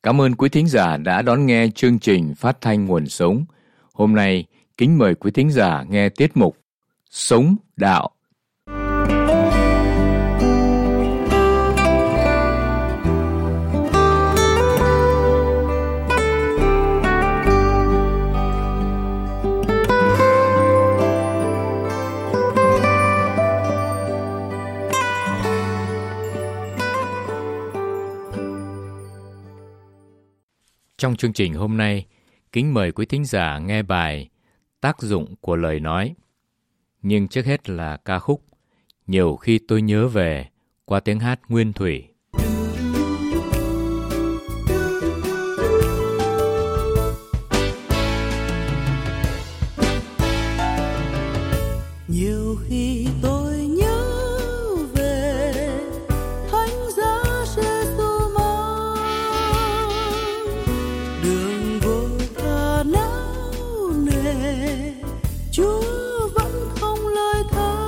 Cảm ơn quý thính giả đã đón nghe chương trình phát thanh Nguồn Sống. Hôm nay, kính mời quý thính giả nghe tiết mục Sống Đạo. Trong chương trình hôm nay, kính mời quý thính giả nghe bài Tác dụng của lời nói. Nhưng trước hết là ca khúc Nhiều khi tôi nhớ về qua tiếng hát Nguyên Thủy. Nhiều khi tôi nhớ về thánh giá Giê-xu mang đường vô tha não nề, Chúa vẫn không lời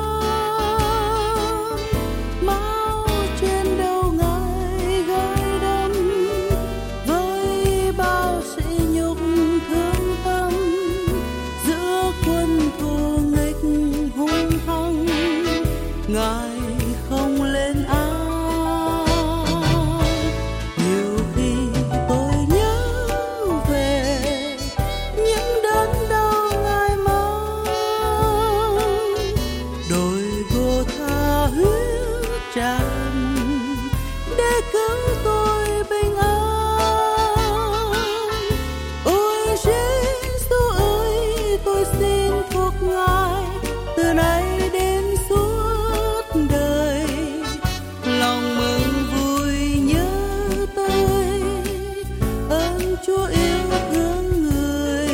than, máu trên đầu Ngài gai đâm với bao sỉ nhục thương tâm giữa quân thù nghịch hung hăng, Ngài không lên án. Nhiều khi tôi nhớ về những đớn đau Ngài mang, đôi vô tha huyết tràn để cứu tôi bình an. Ôi Giê-xu ơi, tôi xin thuộc Ngài từ nay đến suốt đời, lòng mừng vui nhớ tới ơn Chúa yêu thương người.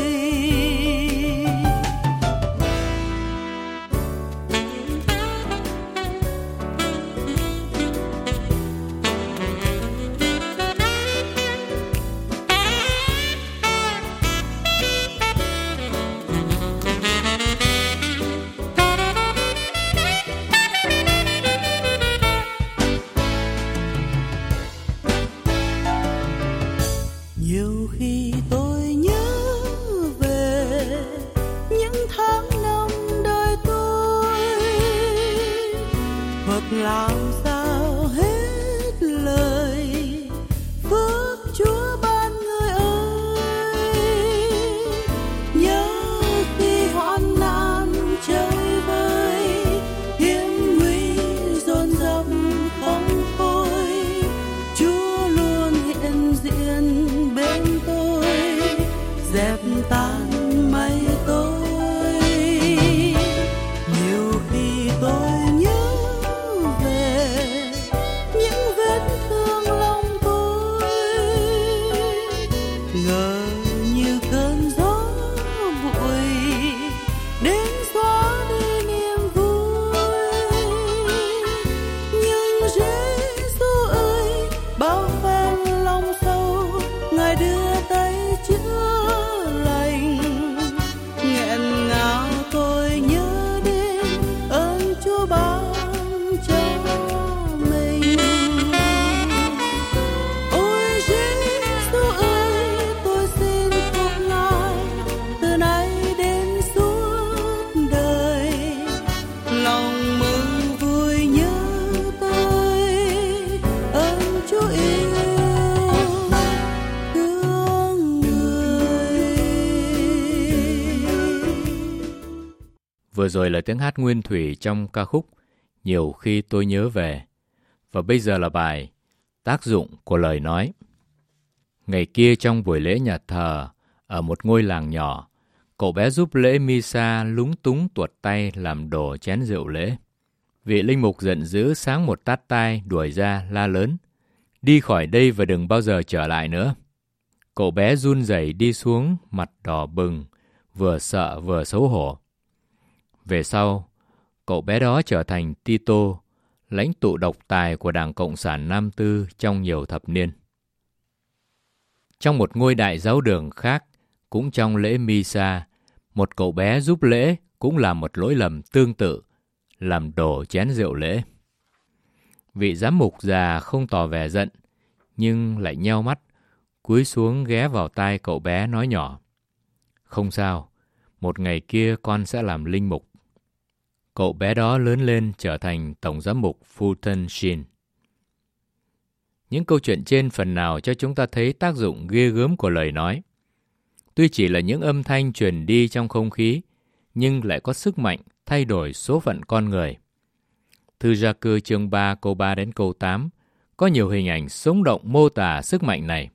Nhiều khi tôi nhớ về những tháng năm đời tôi, hoặc làm sao hết lời phước Chúa ban người ơi. Nhớ khi hoạn nạn chơi vơi, hiểm nguy dồn dập không thôi, Chúa luôn hiện diện bên tôi, dẹp tan mây tối. Nhiều khi tôi nhớ về những vết thương lòng tôi, ngờ như cơn gió bụi đến xóa đi niềm vui. Nhưng Giê-xu ơi, bao phen lòng sâu, Ngài đưa tay chữa lành. Nghẹn ngào tôi nhớ đến ơn Chúa ban cho mình. Ôi Giê-xu ơi, tôi xin thuộc Ngài từ nay đến suốt đời, lòng mừng vui nhớ tới ơn Chúa yêu thương người. Vừa rồi là tiếng hát Nguyên Thủy trong ca khúc Nhiều khi tôi nhớ về. Và bây giờ là bài Tác dụng của lời nói. Ngày kia trong buổi lễ nhà thờ ở một ngôi làng nhỏ, cậu bé giúp lễ Misa lúng túng tuột tay làm đổ chén rượu lễ. Vị linh mục giận dữ sáng một tát tai đuổi ra la lớn: "Đi khỏi đây và đừng bao giờ trở lại nữa." Cậu bé run rẩy đi xuống, mặt đỏ bừng, vừa sợ vừa xấu hổ. Về sau, cậu bé đó trở thành Tito, lãnh tụ độc tài của Đảng Cộng sản Nam Tư trong nhiều thập niên. Trong một ngôi đại giáo đường khác, cũng trong lễ Misa, một cậu bé giúp lễ cũng làm một lỗi lầm tương tự, làm đổ chén rượu lễ. Vị giám mục già không tỏ vẻ giận, nhưng lại nheo mắt, cúi xuống ghé vào tai cậu bé nói nhỏ: "Không sao, một ngày kia con sẽ làm linh mục." Cậu bé đó lớn lên trở thành tổng giám mục Fulton Sheen. Những câu chuyện trên phần nào cho chúng ta thấy tác dụng ghê gớm của lời nói. Tuy chỉ là những âm thanh truyền đi trong không khí, nhưng lại có sức mạnh thay đổi số phận con người. Thư Gia-cơ chương 3 câu 3 đến câu 8 có nhiều hình ảnh sống động mô tả sức mạnh này.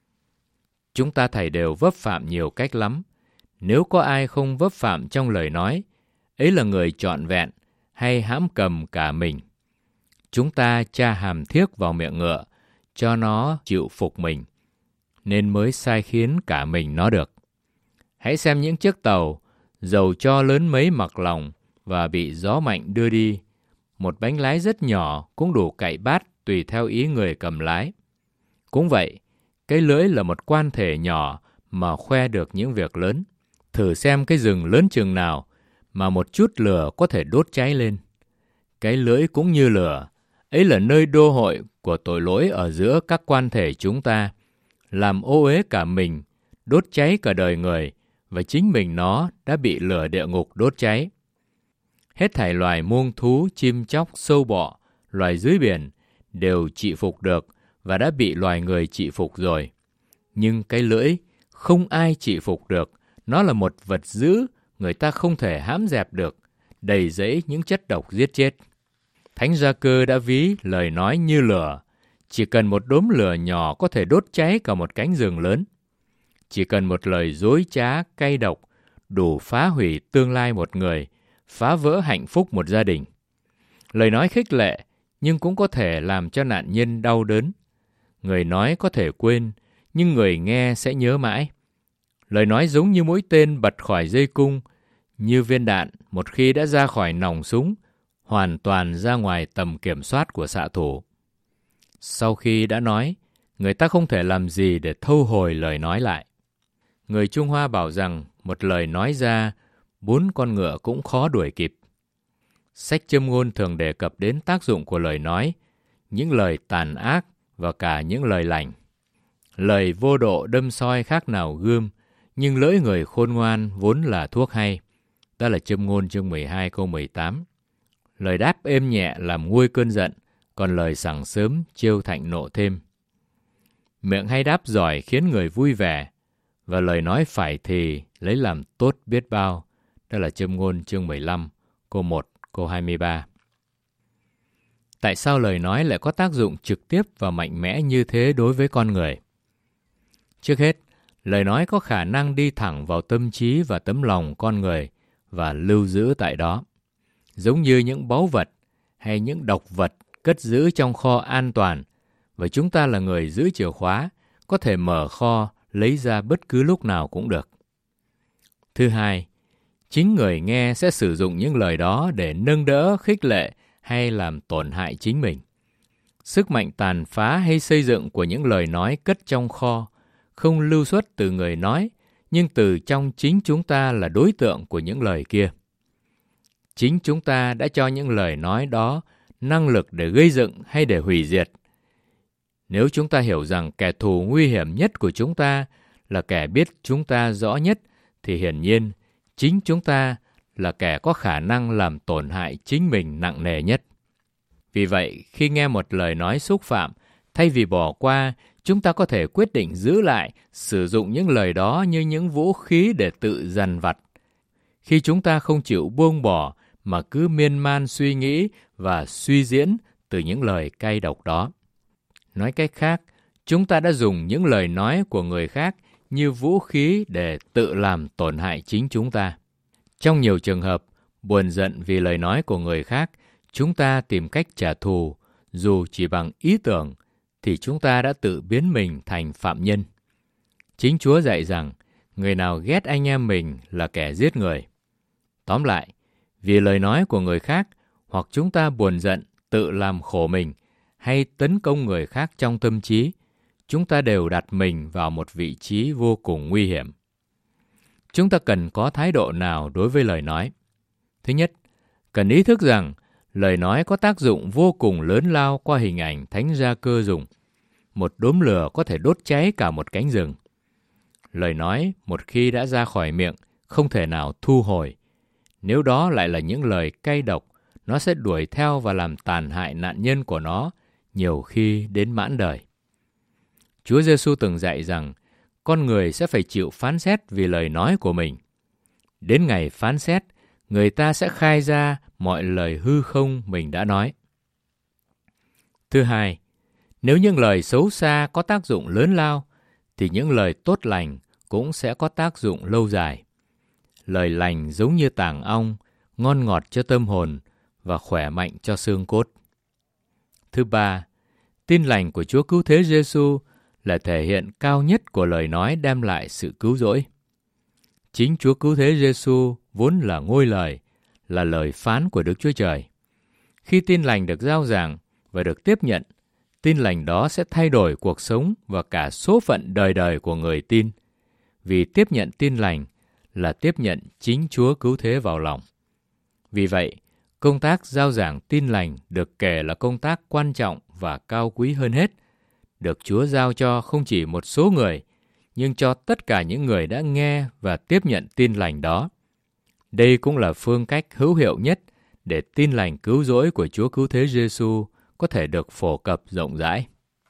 Chúng ta thảy đều vấp phạm nhiều cách lắm. Nếu có ai không vấp phạm trong lời nói, ấy là người trọn vẹn hay hãm cầm cả mình. Chúng ta tra hàm thiếc vào miệng ngựa, cho nó chịu phục mình, nên mới sai khiến cả mình nó được. Hãy xem những chiếc tàu, dầu cho lớn mấy mặc lòng và bị gió mạnh đưa đi. Một bánh lái rất nhỏ cũng đủ cậy bát tùy theo ý người cầm lái. Cũng vậy, cái lưỡi là một quan thể nhỏ mà khoe được những việc lớn. Thử xem cái rừng lớn chừng nào mà một chút lửa có thể đốt cháy lên. Cái lưỡi cũng như lửa, ấy là nơi đô hội của tội lỗi ở giữa các quan thể chúng ta, làm ô uế cả mình, đốt cháy cả đời người, và chính mình nó đã bị lửa địa ngục đốt cháy. Hết thảy loài muông thú, chim chóc, sâu bọ, loài dưới biển đều trị phục được và đã bị loài người trị phục rồi. Nhưng cái lưỡi không ai trị phục được, nó là một vật dữ người ta không thể hãm dẹp được, đầy dẫy những chất độc giết chết. Thánh Gia-cơ đã ví lời nói như lửa, chỉ cần một đốm lửa nhỏ có thể đốt cháy cả một cánh rừng lớn. Chỉ cần một lời dối trá, cay độc, đủ phá hủy tương lai một người, phá vỡ hạnh phúc một gia đình. Lời nói khích lệ, nhưng cũng có thể làm cho nạn nhân đau đớn. Người nói có thể quên, nhưng người nghe sẽ nhớ mãi. Lời nói giống như mũi tên bật khỏi dây cung, như viên đạn một khi đã ra khỏi nòng súng, hoàn toàn ra ngoài tầm kiểm soát của xạ thủ. Sau khi đã nói, người ta không thể làm gì để thu hồi lời nói lại. Người Trung Hoa bảo rằng một lời nói ra, 4 con ngựa cũng khó đuổi kịp. Sách Châm ngôn thường đề cập đến tác dụng của lời nói, những lời tàn ác và cả những lời lành. Lời vô độ đâm soi khác nào gươm, nhưng lưỡi người khôn ngoan vốn là thuốc hay. Đó là Châm ngôn chương 12 câu 18. Lời đáp êm nhẹ làm nguôi cơn giận, còn lời sảng sớm trêu thạnh nộ thêm. Miệng hay đáp giỏi khiến người vui vẻ, và lời nói phải thì lấy làm tốt biết bao. Đó là Châm ngôn chương 15, câu 1, câu 23. Tại sao lời nói lại có tác dụng trực tiếp và mạnh mẽ như thế đối với con người? Trước hết, lời nói có khả năng đi thẳng vào tâm trí và tấm lòng con người và lưu giữ tại đó. Giống như những báu vật hay những độc vật cất giữ trong kho an toàn, và chúng ta là người giữ chìa khóa, có thể mở kho, lấy ra bất cứ lúc nào cũng được. Thứ hai, chính người nghe sẽ sử dụng những lời đó để nâng đỡ, khích lệ hay làm tổn hại chính mình. Sức mạnh tàn phá hay xây dựng của những lời nói cất trong kho không lưu xuất từ người nói, nhưng từ trong chính chúng ta là đối tượng của những lời kia. Chính chúng ta đã cho những lời nói đó năng lực để gây dựng hay để hủy diệt. Nếu chúng ta hiểu rằng kẻ thù nguy hiểm nhất của chúng ta là kẻ biết chúng ta rõ nhất, thì hiển nhiên chính chúng ta là kẻ có khả năng làm tổn hại chính mình nặng nề nhất. Vì vậy, khi nghe một lời nói xúc phạm, thay vì bỏ qua, chúng ta có thể quyết định giữ lại, sử dụng những lời đó như những vũ khí để tự dằn vặt. Khi chúng ta không chịu buông bỏ mà cứ miên man suy nghĩ và suy diễn từ những lời cay độc đó. Nói cách khác, chúng ta đã dùng những lời nói của người khác như vũ khí để tự làm tổn hại chính chúng ta. Trong nhiều trường hợp, buồn giận vì lời nói của người khác, chúng ta tìm cách trả thù, dù chỉ bằng ý tưởng, thì chúng ta đã tự biến mình thành phạm nhân. Chính Chúa dạy rằng, người nào ghét anh em mình là kẻ giết người. Tóm lại, vì lời nói của người khác, hoặc chúng ta buồn giận, tự làm khổ mình, hay tấn công người khác trong tâm trí, chúng ta đều đặt mình vào một vị trí vô cùng nguy hiểm. Chúng ta cần có thái độ nào đối với lời nói? Thứ nhất, cần ý thức rằng lời nói có tác dụng vô cùng lớn lao qua hình ảnh Thánh Gia-cơ dùng. một đốm lửa có thể đốt cháy cả một cánh rừng. Lời nói một khi đã ra khỏi miệng không thể nào thu hồi. Nếu đó lại là những lời cay độc, nó sẽ đuổi theo và làm tàn hại nạn nhân của nó, nhiều khi đến mãn đời. Chúa Giêsu từng dạy rằng con người sẽ phải chịu phán xét vì lời nói của mình. Đến ngày phán xét, người ta sẽ khai ra mọi lời hư không mình đã nói. Thứ hai, nếu những lời xấu xa có tác dụng lớn lao, thì những lời tốt lành cũng sẽ có tác dụng lâu dài. Lời lành giống như tàng ong, ngon ngọt cho tâm hồn và khỏe mạnh cho xương cốt. Thứ ba, tin lành của Chúa Cứu Thế Giêsu là thể hiện cao nhất của lời nói đem lại sự cứu rỗi. Chính Chúa Cứu Thế Giêsu vốn là ngôi lời, là lời phán của Đức Chúa Trời. Khi tin lành được rao giảng và được tiếp nhận, tin lành đó sẽ thay đổi cuộc sống và cả số phận đời đời của người tin. Vì tiếp nhận tin lành là tiếp nhận chính Chúa Cứu Thế vào lòng. Vì vậy, công tác rao giảng tin lành được kể là công tác quan trọng và cao quý hơn hết, được Chúa giao cho không chỉ một số người, nhưng cho tất cả những người đã nghe và tiếp nhận tin lành đó. Đây cũng là phương cách hữu hiệu nhất để tin lành cứu rỗi của Chúa Cứu Thế Giêsu có thể được phổ cập rộng rãi.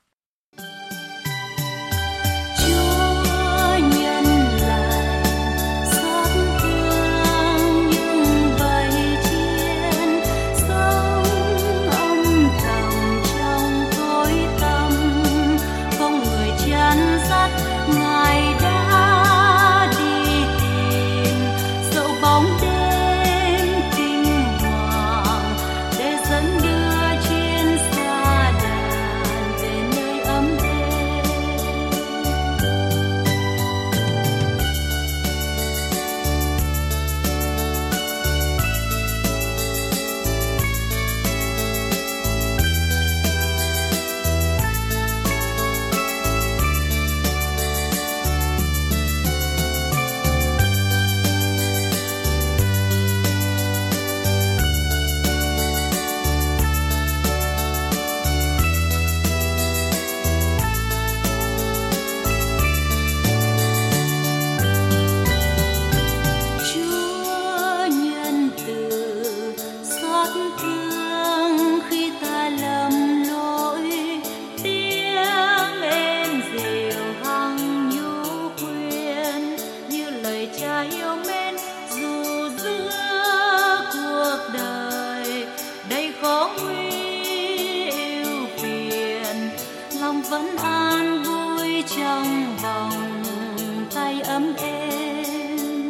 Vẫn an vui trong vòng tay ấm êm.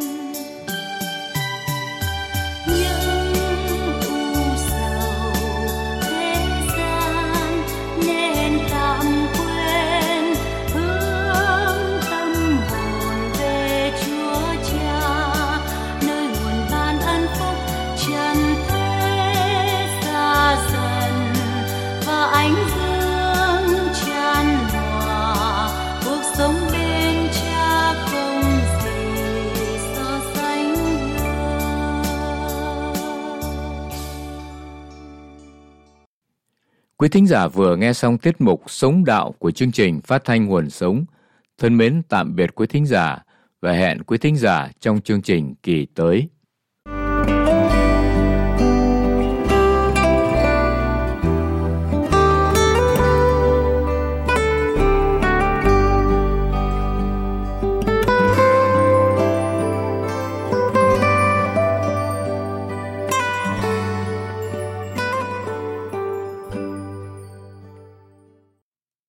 Những u sầu thế gian nên tạm quên, hướng tâm hồn về Chúa Cha, nơi nguồn ban ân phúc trần thế xa dần và ánh Quý thính giả vừa nghe xong tiết mục Sống Đạo của chương trình Phát thanh Nguồn Sống. Thân mến tạm biệt quý thính giả và hẹn quý thính giả trong chương trình kỳ tới.